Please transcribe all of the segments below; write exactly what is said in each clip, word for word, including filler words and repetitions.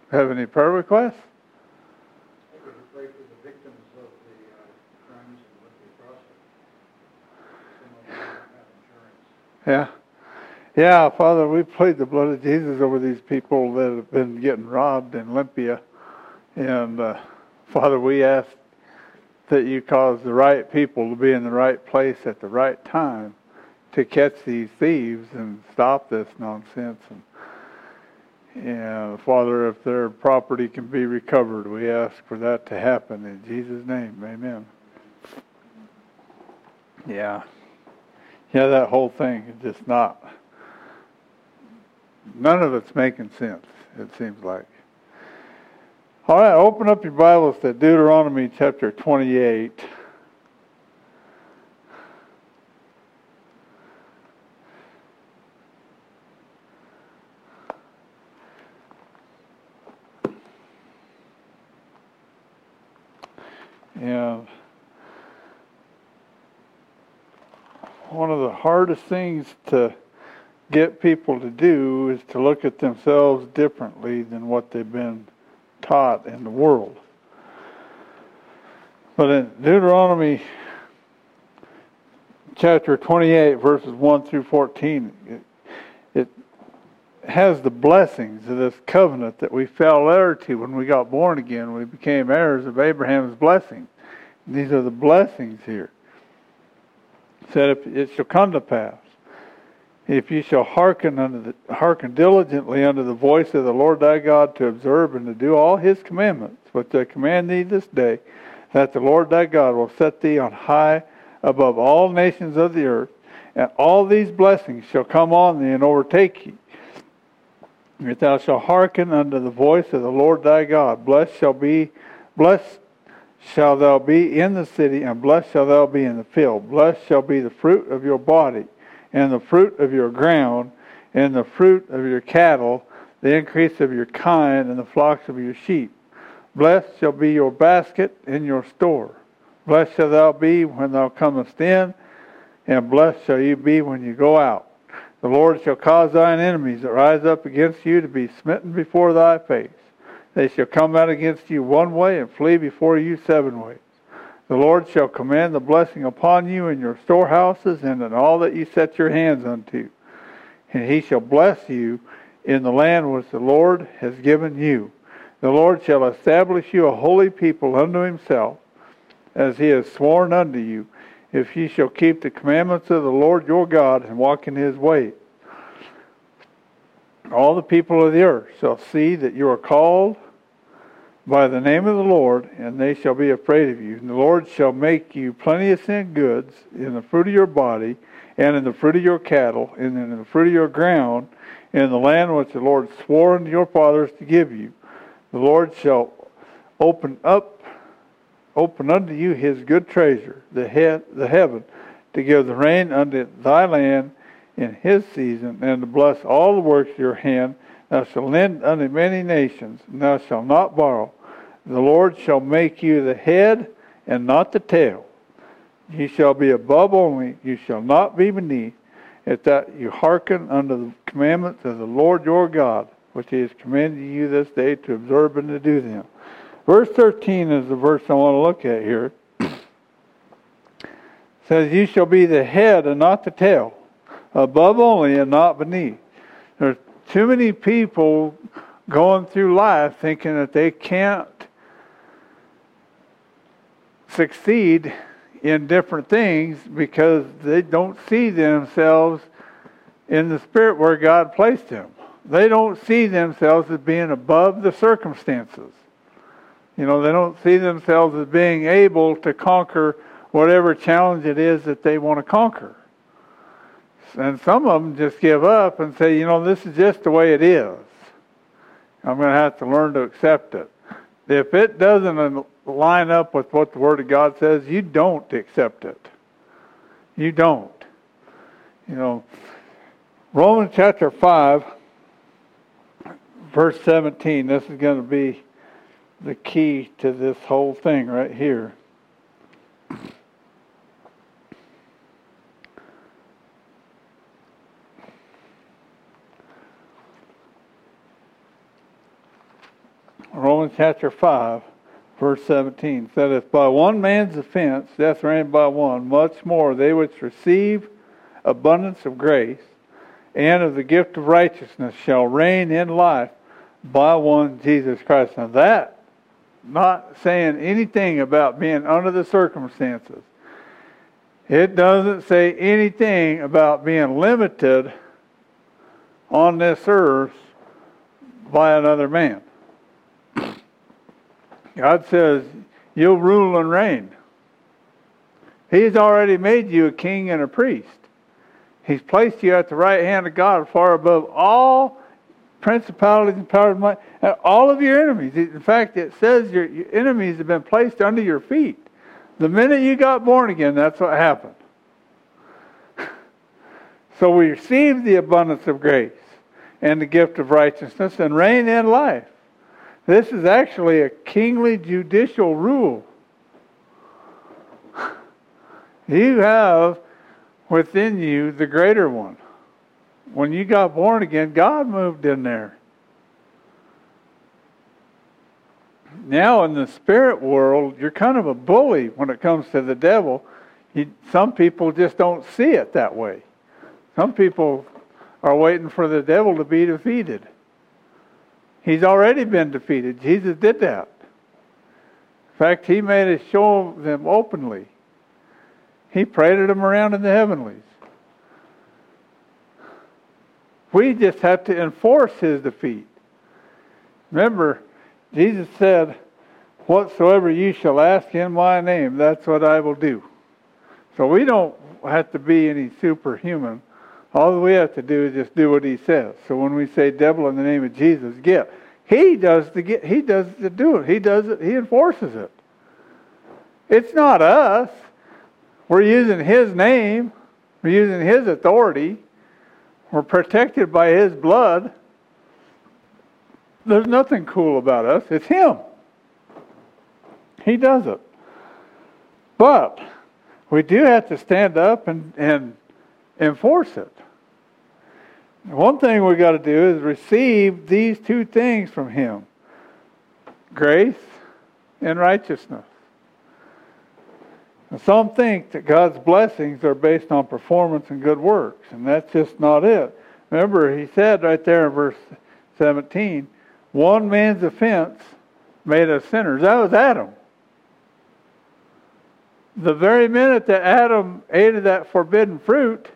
Have any prayer requests? I could pray for the victims of the uh, crimes in Olympia Crossing. Some of them don't have insurance. Yeah. Yeah, Father, we plead the blood of Jesus over these people that have been getting robbed in Olympia. And, uh, Father, we ask that you cause the right people to be in the right place at the right time to catch these thieves and stop this nonsense. And, and Father, if their property can be recovered, we ask for that to happen. In Jesus' name, amen. Yeah. Yeah, that whole thing is just not, none of it's making sense, it seems like. All right, open up your Bibles to Deuteronomy chapter twenty-eight. And one of the hardest things to get people to do is to look at themselves differently than what they've been taught in the world. But in Deuteronomy chapter twenty-eight, verses one through fourteen, it, it has the blessings of this covenant that we fell heir to when we got born again. We became heirs of Abraham's blessings. And these are the blessings here. It said, if it shall come to pass, if you shall hearken unto the, hearken diligently unto the voice of the Lord thy God to observe and to do all his commandments, which I command thee this day, that the Lord thy God will set thee on high above all nations of the earth, and all these blessings shall come on thee and overtake thee. If thou shalt hearken unto the voice of the Lord thy God, blessed shall be, blessed shall thou be in the city, and blessed shall thou be in the field. Blessed shall be the fruit of your body, and the fruit of your ground, and the fruit of your cattle, the increase of your kind, and the flocks of your sheep. Blessed shall be your basket and your store. Blessed shall thou be when thou comest in, and blessed shall you be when you go out. The Lord shall cause thine enemies that rise up against you to be smitten before thy face. They shall come out against you one way, and flee before you seven ways. The Lord shall command the blessing upon you in your storehouses and in all that you set your hands unto. And he shall bless you in the land which the Lord has given you. The Lord shall establish you a holy people unto himself, as he has sworn unto you, if ye shall keep the commandments of the Lord your God and walk in his ways. All the people of the earth shall see that you are called by the name of the Lord, and they shall be afraid of you. And the Lord shall make you plenteous in goods, in the fruit of your body, and in the fruit of your cattle, and in the fruit of your ground, in the land which the Lord swore unto your fathers to give you. The Lord shall open up, open unto you his good treasure, the head, the heaven, to give the rain unto thy land in his season, and to bless all the works of your hand. Thou shalt lend unto many nations, and thou shalt not borrow. The Lord shall make you the head and not the tail. Ye shall be above only, you shall not be beneath, if that you hearken unto the commandments of the Lord your God, which he has commanded you this day to observe and to do them. Verse thirteen is the verse I want to look at here. It says, you shall be the head and not the tail, above only and not beneath. There's too many people going through life thinking that they can't succeed in different things because they don't see themselves in the spirit where God placed them. They don't see themselves as being above the circumstances. You know, they don't see themselves as being able to conquer whatever challenge it is that they want to conquer. And some of them just give up and say, you know, this is just the way it is. I'm going to have to learn to accept it. If it doesn't line up with what the Word of God says, you don't accept it. You don't. You know, Romans chapter five, verse seventeen, this is going to be the key to this whole thing right here. Romans chapter five, verse seventeen, said, if by one man's offense death reigned by one, much more they which receive abundance of grace and of the gift of righteousness shall reign in life by one Jesus Christ. Now that, not saying anything about being under the circumstances. It doesn't say anything about being limited on this earth by another man. God says, you'll rule and reign. He's already made you a king and a priest. He's placed you at the right hand of God, far above all principalities and powers of might, and all of your enemies. In fact, it says your, your enemies have been placed under your feet. The minute you got born again, that's what happened. So we receive the abundance of grace and the gift of righteousness and reign in life. This is actually a kingly judicial rule. You have within you the greater one. When you got born again, God moved in there. Now in the spirit world, you're kind of a bully when it comes to the devil. You, some people just don't see it that way. Some people are waiting for the devil to be defeated. He's already been defeated. Jesus did that. In fact, He made us show them openly. He paraded them around in the heavenlies. We just have to enforce His defeat. Remember, Jesus said, whatsoever you shall ask in my name, that's what I will do. So we don't have to be any superhuman. All we have to do is just do what He says. So when we say, devil, in the name of Jesus, get. He does the get. He does the do it. He does it. He enforces it. It's not us. We're using His name. We're using His authority. We're protected by His blood. There's nothing cool about us. It's Him. He does it. But we do have to stand up and, and enforce it. One thing we got to do is receive these two things from Him. Grace and righteousness. And some think that God's blessings are based on performance and good works, and that's just not it. Remember, He said right there in verse seventeen, one man's offense made us sinners. That was Adam. The very minute that Adam ate of that forbidden fruit,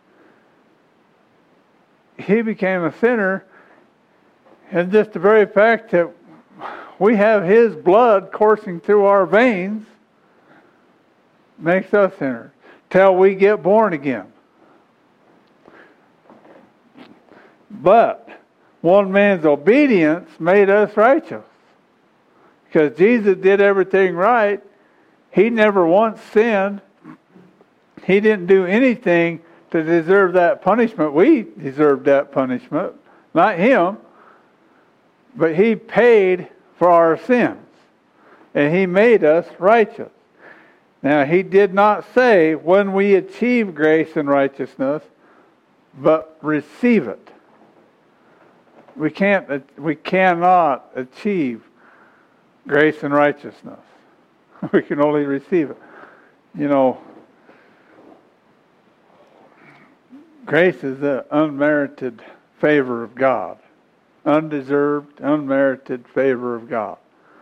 he became a sinner. And just the very fact that we have His blood coursing through our veins makes us sinners till we get born again. But one man's obedience made us righteous. Because Jesus did everything right. He never once sinned. He didn't do anything to deserve that punishment. We deserved that punishment, not Him. But He paid for our sins. And He made us righteous. Now, He did not say when we achieve grace and righteousness, but receive it. We can't, we cannot achieve grace and righteousness. We can only receive it. You know, grace is the unmerited favor of God. Undeserved, unmerited favor of God.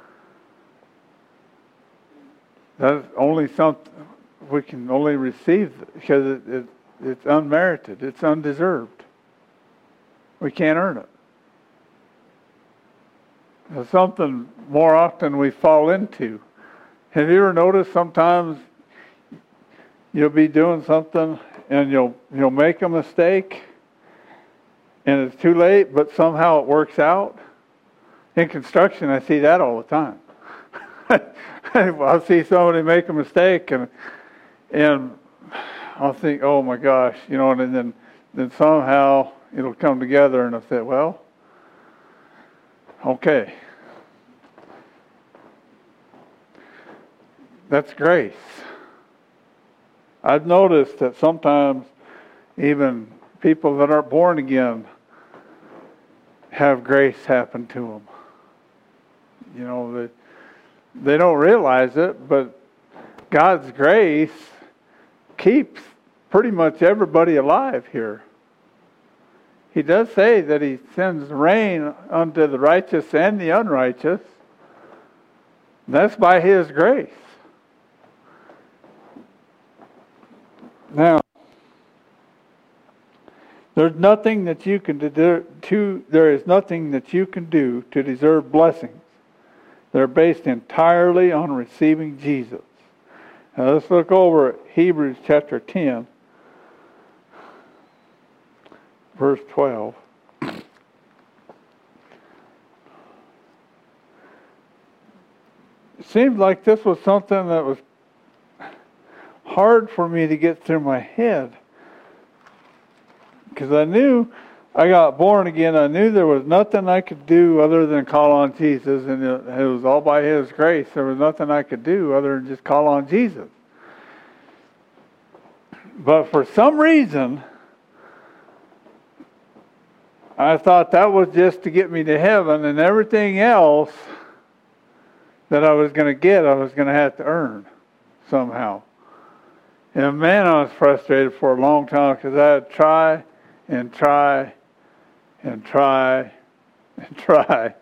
That's only something we can only receive because it, it, it's unmerited. It's undeserved. We can't earn it. It's something more often we fall into. Have you ever noticed sometimes you'll be doing something and you'll you'll make a mistake and it's too late, but somehow it works out? In construction, I see that all the time. I'll see somebody make a mistake and and I'll think, oh my gosh, you know, and then then somehow it'll come together and I'll say, well, okay. That's grace. I've noticed that sometimes even people that aren't born again have grace happen to them. You know, they, they don't realize it, but God's grace keeps pretty much everybody alive here. He does say that He sends rain unto the righteous and the unrighteous. That's by His grace. Now, there's nothing that you can do to, there is nothing that you can do to deserve blessings. They're based entirely on receiving Jesus. Now let's look over at Hebrews chapter ten, verse twelve. It seemed like this was something that was hard for me to get through my head. Because I knew I got born again. I knew there was nothing I could do other than call on Jesus. And it, it was all by His grace. There was nothing I could do other than just call on Jesus. But for some reason, I thought that was just to get me to heaven. And everything else that I was going to get, I was going to have to earn somehow. And man, I was frustrated for a long time because I had to try and try and try and try.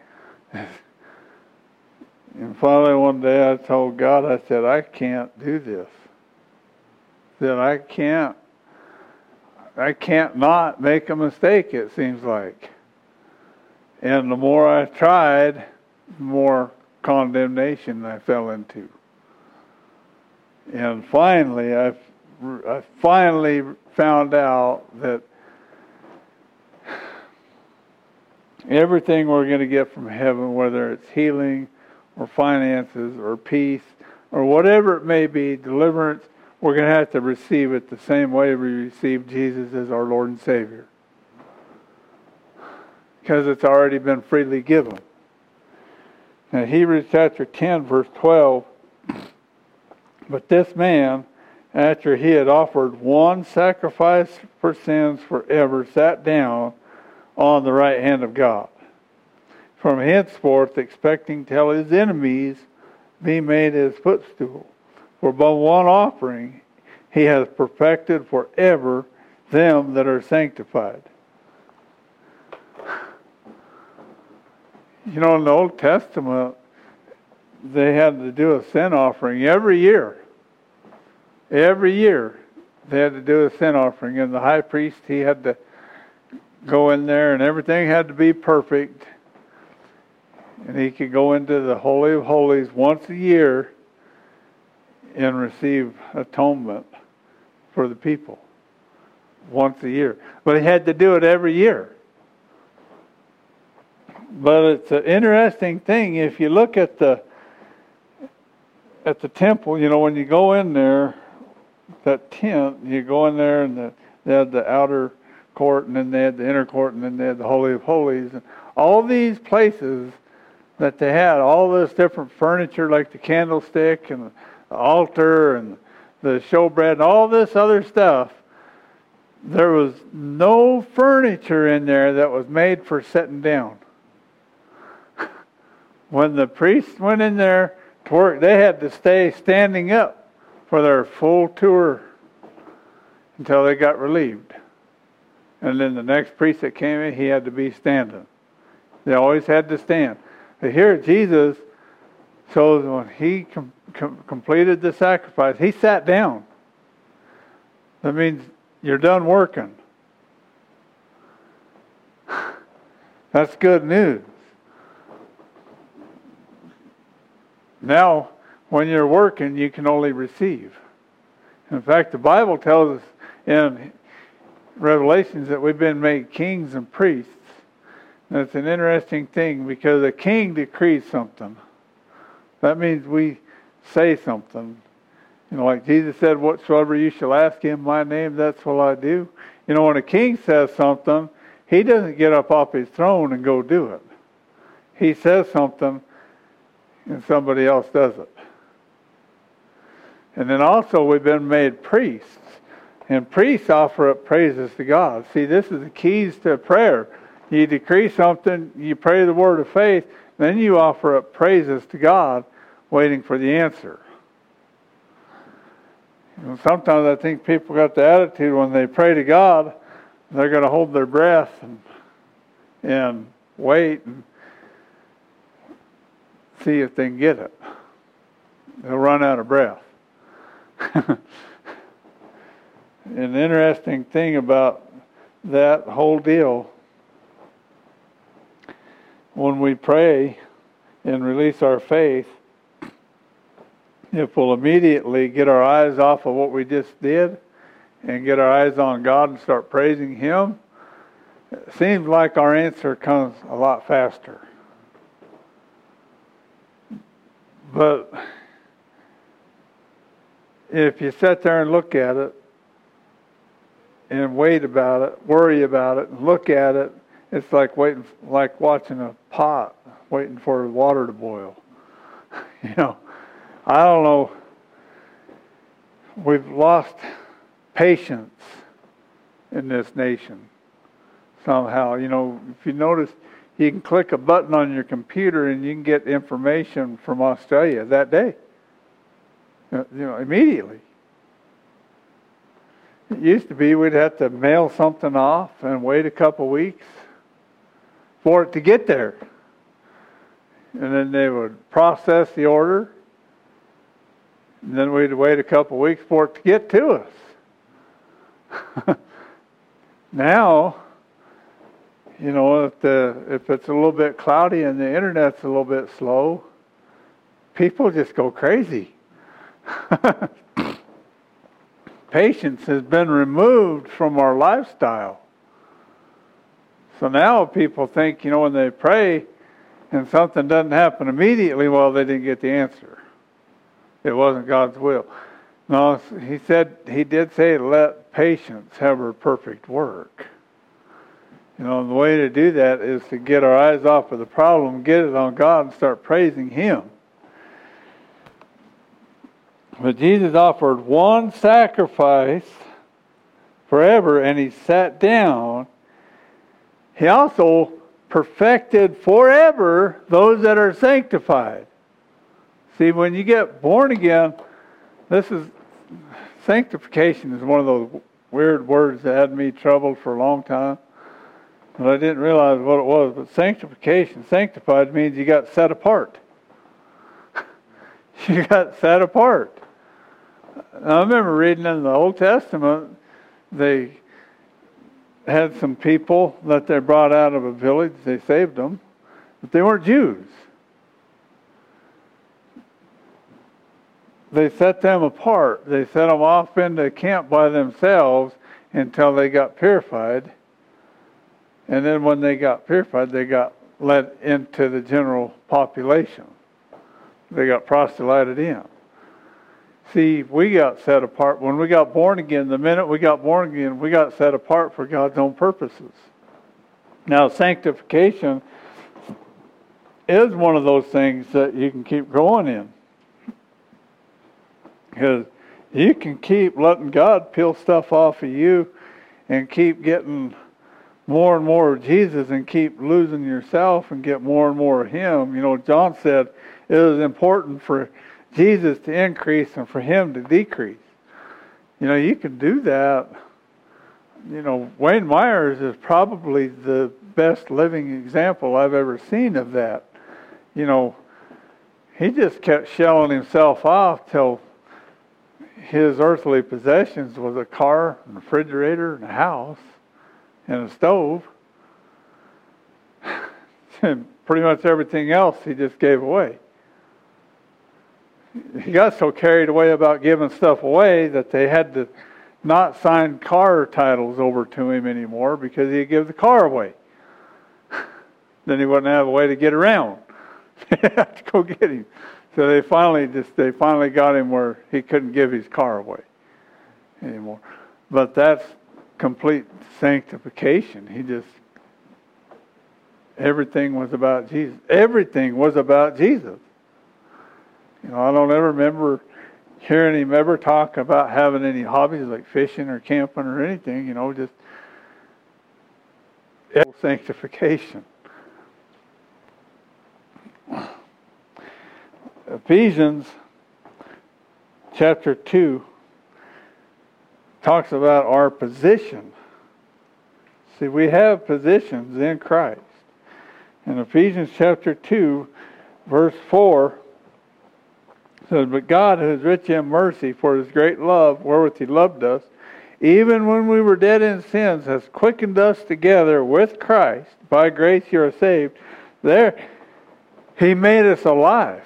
And finally one day I told God, I said, I can't do this. I said, I can't, I can't not make a mistake, it seems like. And the more I tried, the more condemnation I fell into. And finally, I, I finally found out that everything we're going to get from heaven, whether it's healing or finances or peace or whatever it may be, deliverance, we're going to have to receive it the same way we receive Jesus as our Lord and Savior. Because it's already been freely given. Now, Hebrews chapter ten, verse twelve, but this man, after he had offered one sacrifice for sins forever, sat down on the right hand of God, from henceforth expecting till his enemies be made his footstool. For by one offering he has perfected forever them that are sanctified. You know, in the Old Testament, they had to do a sin offering every year. Every year they had to do a sin offering. And the high priest, he had to go in there and everything had to be perfect. And he could go into the Holy of Holies once a year and receive atonement for the people. Once a year. But he had to do it every year. But it's an interesting thing. If you look at the at the temple, you know, when you go in there, that tent, you go in there and the, they had the outer court and then they had the inner court and then they had the Holy of Holies. And all these places that they had, all this different furniture like the candlestick and the altar and the showbread and all this other stuff, there was no furniture in there that was made for sitting down. When the priests went in there to work, they had to stay standing up for their full tour until they got relieved. And then the next priest that came in, he had to be standing. They always had to stand. But here Jesus shows when he com- com- completed the sacrifice, he sat down. That means you're done working. That's good news. Now, when you're working, you can only receive. In fact, the Bible tells us in Revelations that we've been made kings and priests. That's an interesting thing because a king decrees something. That means we say something. You know, like Jesus said, whatsoever you shall ask in my name, that's what I do. You know, when a king says something, he doesn't get up off his throne and go do it. He says something and somebody else does it. And then also we've been made priests. And priests offer up praises to God. See, this is the keys to prayer. You decree something, you pray the word of faith, Then you offer up praises to God, waiting for the answer. You know, sometimes I think people got the attitude when they pray to God, they're going to hold their breath and, and wait and see if they can get it. They'll run out of breath. An interesting thing about that whole deal, when we pray and release our faith, if we'll immediately get our eyes off of what we just did and get our eyes on God and start praising Him, it seems like our answer comes a lot faster. But if you sit there and look at it and wait about it, worry about it, and look at it, it's like waiting, like watching a pot, waiting for water to boil. You know, I don't know. We've lost patience in this nation somehow. You know, if you notice, you can click a button on your computer and you can get information from Australia that day. You know, immediately. It used to be we'd have to mail something off and wait a couple weeks for it to get there. And then they would process the order. And then we'd wait a couple weeks for it to get to us. Now, you know, if the if it's a little bit cloudy and the internet's a little bit slow, people just go crazy. Patience has been removed from our lifestyle. So now people think, you know, when they pray and something doesn't happen immediately, well, they didn't get the answer. It wasn't God's will. No, he said, he did say, let patience have her perfect work. You know, and the way to do that is to get our eyes off of the problem, get it on God, and start praising Him. But Jesus offered one sacrifice forever, and He sat down. He also perfected forever those that are sanctified. See, when you get born again, this is, sanctification is one of those weird words that had me troubled for a long time. But I didn't realize what it was. But sanctification, sanctified means you got set apart. You got set apart. I remember reading in the Old Testament, they had some people that they brought out of a village. They saved them, but they weren't Jews. They set them apart. They set them off into a camp by themselves until they got purified. And then when they got purified, they got let into the general population. They got proselyted in. See, we got set apart. When we got born again, the minute we got born again, we got set apart for God's own purposes. Now, sanctification is one of those things that you can keep growing in. Because you can keep letting God peel stuff off of you and keep getting more and more of Jesus and keep losing yourself and get more and more of Him. You know, John said it was important for Jesus to increase and for Him to decrease. You know, you can do that. You know, Wayne Myers is probably the best living example I've ever seen of that. You know, he just kept shelling himself off till his earthly possessions was a car, a refrigerator, and a house, and a stove. And pretty much everything else he just gave away. He got so carried away about giving stuff away that they had to not sign car titles over to him anymore because he'd give the car away. Then he wouldn't have a way to get around. They had to go get him. So they finally just they finally got him where he couldn't give his car away anymore. But that's complete sanctification. He just everything was about Jesus. Everything was about Jesus. You know, I don't ever remember hearing him ever talk about having any hobbies like fishing or camping or anything. You know, just sanctification. Ephesians chapter two talks about our position. See, we have positions in Christ. In Ephesians chapter two, verse four, says, "But God, who is rich in mercy, for His great love, wherewith He loved us, even when we were dead in sins, has quickened us together with Christ. By grace you are saved." There, He made us alive.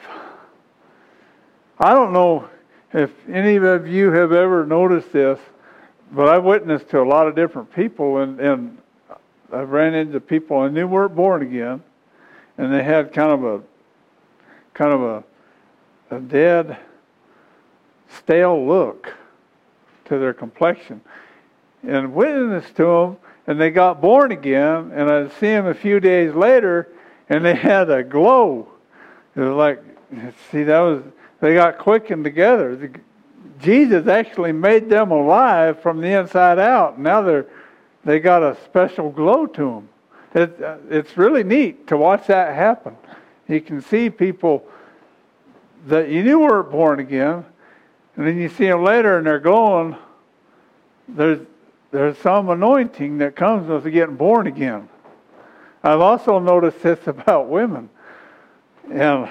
I don't know if any of you have ever noticed this, but I've witnessed to a lot of different people, and, and I've ran into people and they weren't born again, and they had kind of a kind of a, a dead, stale look to their complexion, and witnessed to them, and they got born again, and I'd see them a few days later, and they had a glow. It was like, see, that was, they got quickened together. The, Jesus actually made them alive from the inside out. Now they're they got a special glow to them. It, uh, it's really neat to watch that happen. You can see people that you knew weren't born again, and then you see them later and they're glowing. There's there's some anointing that comes with getting born again. I've also noticed this about women, and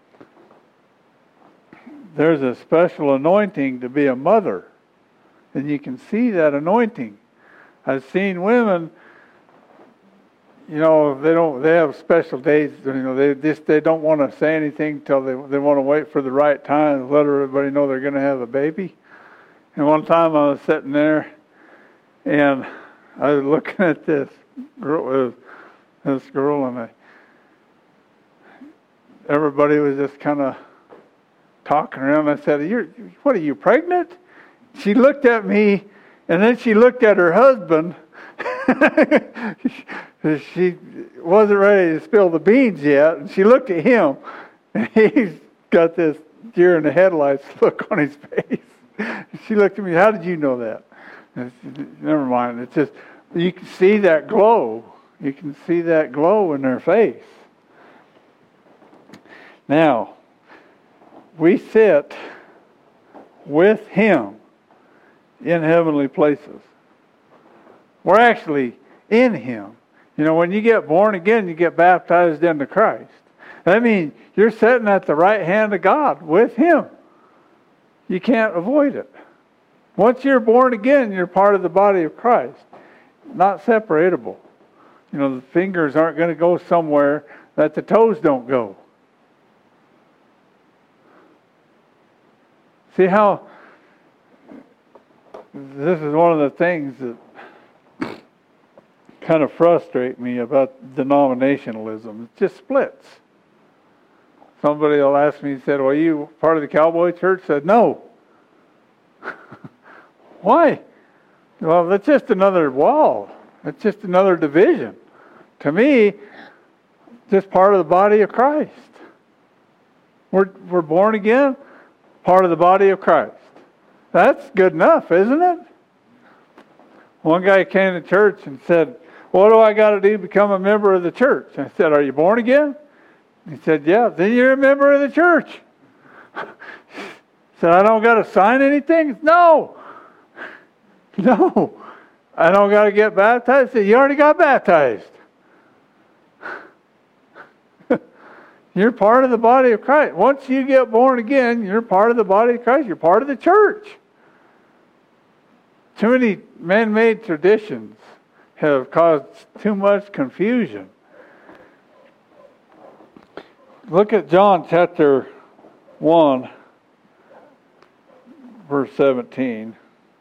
there's a special anointing to be a mother, and you can see that anointing. I've seen women, you know, they don't, they have special days, you know, they just, they don't want to say anything till they, they want to wait for the right time to let everybody know they're going to have a baby. And one time I was sitting there, and I was looking at this girl, this girl, and I, everybody was just kind of talking around. I said, "You're, what are you, pregnant?" She looked at me, and then she looked at her husband. She wasn't ready to spill the beans yet, and she looked at him, and he's got this deer in the headlights look on his face. She looked at me, "How did you know that?" I said, "Never mind. It's just, you can see that glow. You can see that glow in their face." Now, we sit with Him in heavenly places. We're actually in Him. You know, when you get born again, you get baptized into Christ. That means you're sitting at the right hand of God with Him. You can't avoid it. Once you're born again, you're part of the body of Christ. Not separatable. You know, the fingers aren't going to go somewhere that the toes don't go. See how this is one of the things that kind of frustrate me about denominationalism. It just splits. Somebody will ask me, said, "Well, are you part of the Cowboy Church?" I said, "No." Why? Well, that's just another wall. It's just another division. To me, just part of the body of Christ. We're we're born again, part of the body of Christ. That's good enough, isn't it? One guy came to church and said, "What do I got to do to become a member of the church?" I said, "Are you born again?" He said, "Yeah." "Then you're a member of the church." He said, "I don't got to sign anything?" No. No. "I don't got to get baptized?" I said, "You already got baptized." You're part of the body of Christ. Once you get born again, you're part of the body of Christ. You're part of the church. Too many man-made traditions have caused too much confusion. Look at John chapter one, verse seventeen.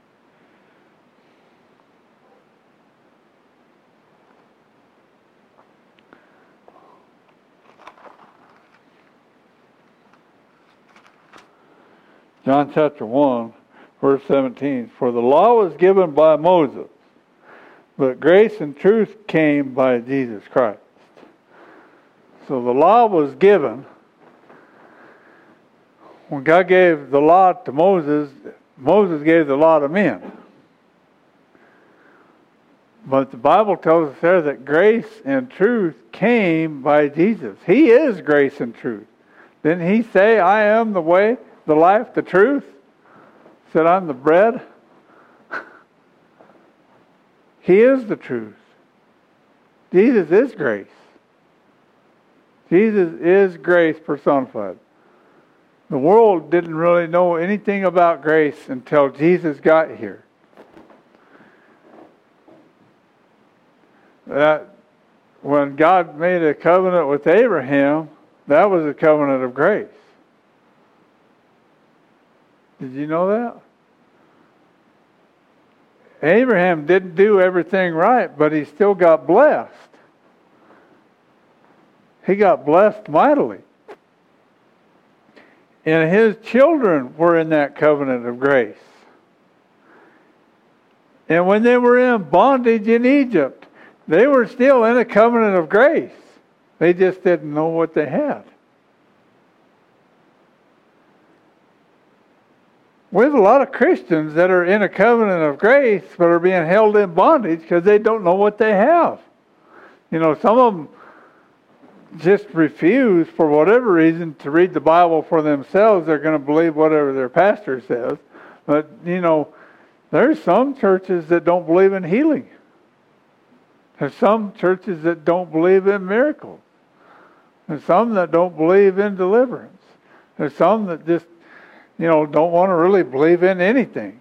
John chapter one, verse seventeen. "For the law was given by Moses, but grace and truth came by Jesus Christ." So the law was given. When God gave the law to Moses, Moses gave the law to men. But the Bible tells us there that grace and truth came by Jesus. He is grace and truth. Didn't he say, I am the way, the life, the truth? He said, I'm the bread. He is the truth. Jesus is grace. Jesus is grace personified. The world didn't really know anything about grace until Jesus got here. That when God made a covenant with Abraham, that was a covenant of grace. Did you know that? Abraham didn't do everything right, but he still got blessed. He got blessed mightily. And his children were in that covenant of grace. And when they were in bondage in Egypt, they were still in a covenant of grace. They just didn't know what they had. We have a lot of Christians that are in a covenant of grace but are being held in bondage because they don't know what they have. You know, some of them just refuse, for whatever reason, to read the Bible for themselves. They're going to believe whatever their pastor says. But, you know, there's some churches that don't believe in healing. There's some churches that don't believe in miracles. There's some that don't believe in deliverance. There's some that just, you know, don't want to really believe in anything.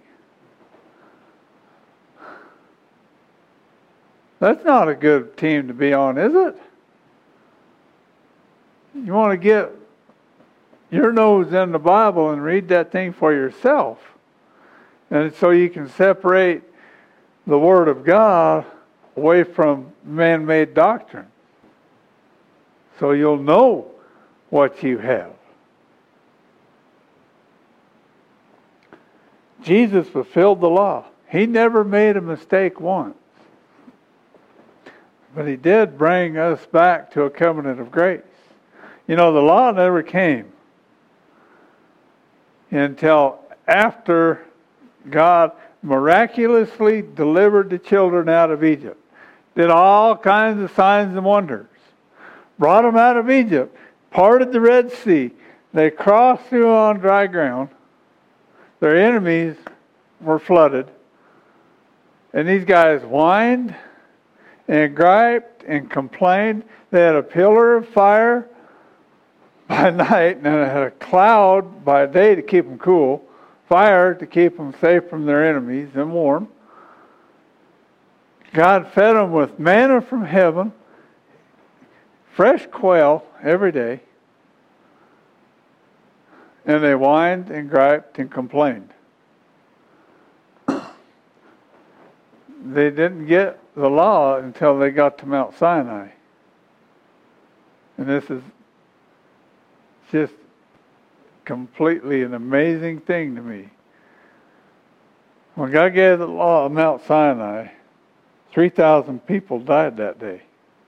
That's not a good team to be on, is it? You want to get your nose in the Bible and read that thing for yourself. And so you can separate the Word of God away from man-made doctrine. So you'll know what you have. Jesus fulfilled the law. He never made a mistake once. But he did bring us back to a covenant of grace. You know, the law never came until after God miraculously delivered the children out of Egypt. Did all kinds of signs and wonders. Brought them out of Egypt. Parted the Red Sea. They crossed through on dry ground. Their enemies were flooded. And these guys whined and griped and complained. They had a pillar of fire by night and it had a cloud by day to keep them cool. Fire to keep them safe from their enemies and warm. God fed them with manna from heaven. Fresh quail every day. And they whined and griped and complained. They didn't get the law until they got to Mount Sinai. And this is just completely an amazing thing to me. When God gave the law of Mount Sinai, three thousand people died that day.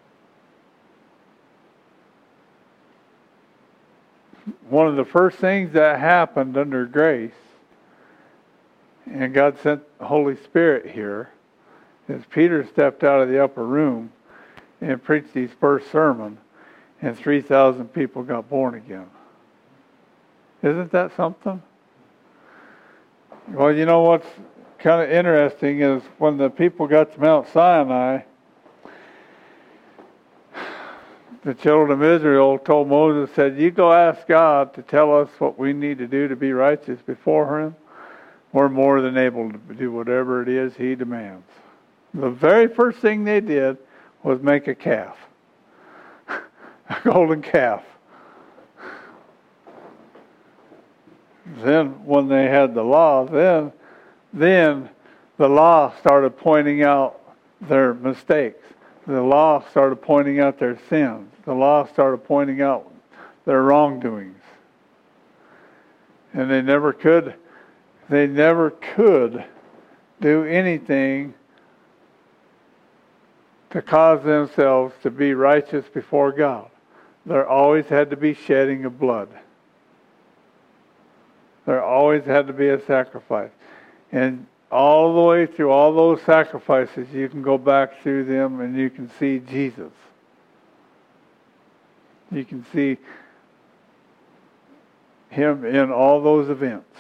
One of the first things that happened under grace, and God sent the Holy Spirit here, is Peter stepped out of the upper room and preached his first sermon, and three thousand people got born again. Isn't that something? Well, you know what's kind of interesting is when the people got to Mount Sinai, the children of Israel told Moses, said, you go ask God to tell us what we need to do to be righteous before Him. We're more than able to do whatever it is He demands. The very first thing they did was make a calf. A golden calf. Then when they had the law, then, then the law started pointing out their mistakes. The law started pointing out their sins. The law started pointing out their wrongdoings. And they never could, they never could do anything to cause themselves to be righteous before God. There always had to be shedding of blood. There always had to be a sacrifice. And all the way through all those sacrifices, you can go back through them and you can see Jesus. You can see Him in all those events.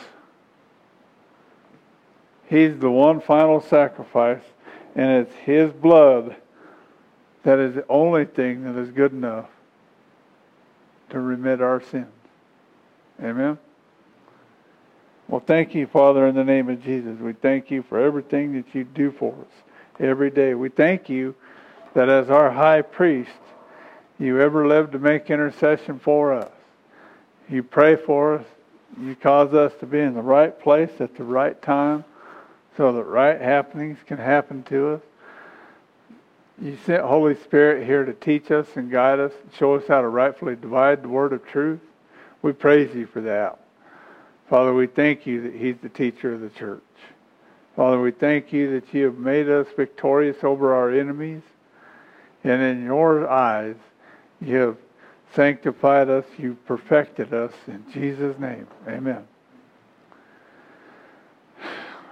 He's the one final sacrifice, and it's His blood that is the only thing that is good enough to remit our sins. Amen? Well, thank you, Father, in the name of Jesus. We thank you for everything that you do for us every day. We thank you that as our high priest, you ever live to make intercession for us. You pray for us. You cause us to be in the right place at the right time so that right happenings can happen to us. You sent Holy Spirit here to teach us and guide us and show us how to rightfully divide the word of truth. We praise you for that. Father, we thank you that He's the teacher of the church. Father, we thank you that you have made us victorious over our enemies. And in your eyes, you have sanctified us, you perfected us. In Jesus' name, amen.